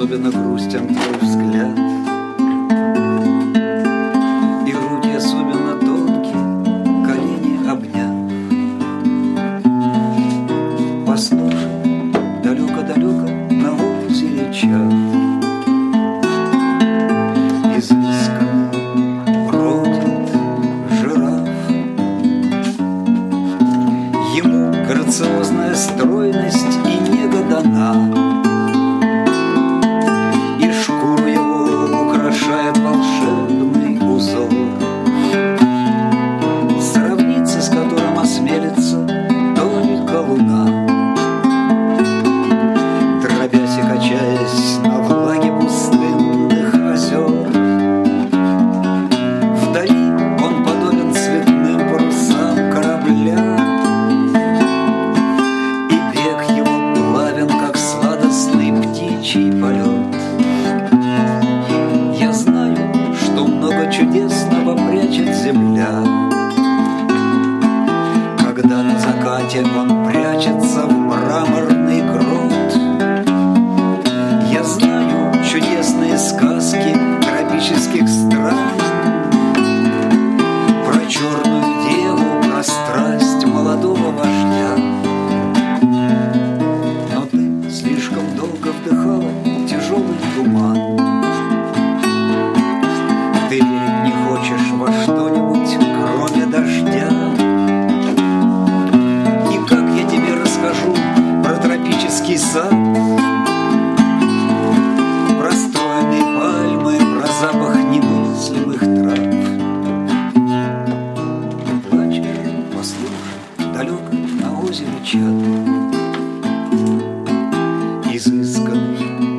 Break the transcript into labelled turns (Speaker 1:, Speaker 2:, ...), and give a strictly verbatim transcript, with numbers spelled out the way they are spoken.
Speaker 1: особенно грустен твой взгляд, и руки особенно тонкие, колени обняв. Послушай, далеко-далеко на озере чат изысканно бродит жираф. Ему грациозная стройность и нега дана, и шкуру его украшает волшебный узор, сравниться с которым осмелится только луна. Дробясь и качаясь на влаге пустынных озер, вдали он подобен цветным парусам корабля, и бег его плавен, как сладостный птичий полет. Я знаю, что много чудесного прячет земля, когда на закате он прячется в мраморный грот. Я знаю чудесные сказки тропических стран, про черную деву, про страсть молодого вождя. Но ты слишком долго вдыхала тяжелый туман. Ты верить не хочешь во что-нибудь, кроме дождя. И как я тебе расскажу про тропический сад, про стройные пальмы, про запах немыслимых трав? Ты плачешь, послушай, далеко на озере чат изысканный